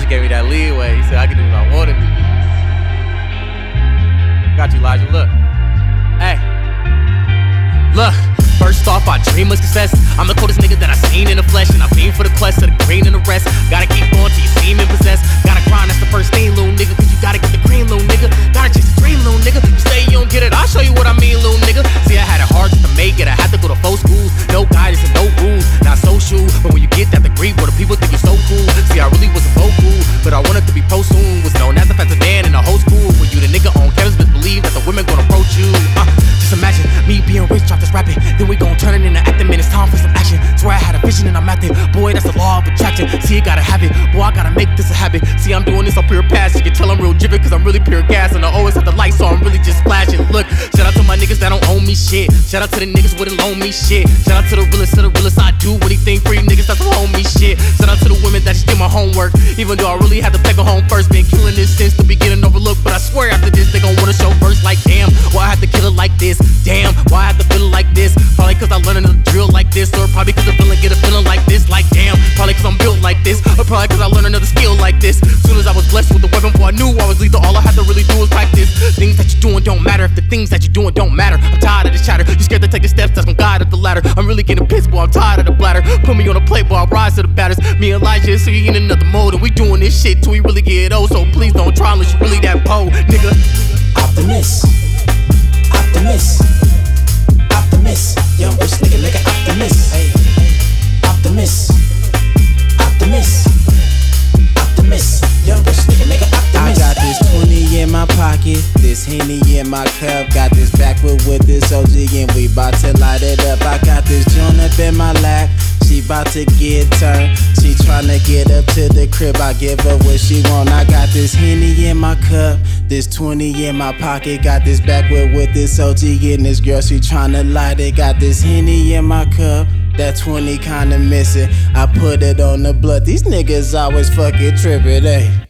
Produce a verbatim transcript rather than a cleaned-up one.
just gave me that leeway. He said I could do what I wanted to do. Got you, Elijah. Look. Hey. Look. First off, I dream of success. I'm the coldest nigga that I seen in the flesh, and I fiend for the quest of the green and the rest. Gotta keep going till you seem and possess. Gotta grind, that's the first thing, little nigga. Cause you gotta get the green, little nigga. Gotta chase the dream, little nigga. You say you don't get it, I'll show you what I mean, little nigga. See, I had it hard just to make it. I had to go to four schools, no guidance and no rules. Not social, but when you get that degree, where the people think you're so cool. See, I really wasn't vocal, but I wanted to be pro soon. Was known as the fastest man in the whole school. When you the nigga on campus, but believe that the women gonna approach you. Uh, just imagine me being rich off this rapping. Then we gon' turn it into acting, man, it's time for some action. Swear I had a vision and I'm at it. Boy, that's the law of attraction. See, you gotta have it. Boy, I gotta make this a habit. See, I'm doing this on pure passion. You can tell I'm real driven cause I'm really pure gas. And I always have the lights, so I'm really just flashing. Look, shout out to my niggas that don't owe me shit. Shout out to the niggas who didn't loan me shit. Shout out to the realest, to the realest. I do anything for you niggas that's don't owe me shit. Shout out to the women that just did my homework. Even though I really had to take her home first. Been killing this since the beginning, overlooked. But I swear after this, they gon' wanna show verse like damn. Why I had to kill it like this? Damn, why I had to feel it like this? Probably cause I learned another drill like this. Or probably cause the feeling get a feeling like this. Like damn, probably cause I'm built like this. Or probably cause I learned another skill like this. Soon as I was blessed with the weapon, boy, I knew I was lethal. All I had to really do was practice. Things that you're doing don't matter if the things that you're doing don't matter. I'm tired of this chatter. You scared to take the steps that's gonna guide up the ladder. I'm really getting pissed, boy, I'm tired of the bladder. Put me on a plate, boy, I rise to the batters. Me and Elijah, so you in another mode. And we doing this shit till we really get old. So please don't try unless you really that bold, nigga. Optimist, optimist, optimist. Young rich nigga, nigga, optimist. Hey. Optimist, optimist, optimist. Young rich nigga, nigga, optimist. I got this twenty in my pocket, this Henny in my cup. Got this backwood with this O G and we bout to light it up. I got this joint up in my lap, she bout to get turned. She tryna get up to the crib, I give her what she want. I got this Henny in my cup, this twenty in my pocket. Got this backwood with this O G and this girl, she tryna light it. Got this Henny in my cup, that twenty kinda missing. I put it on the blood, these niggas always fucking trippin', ayy.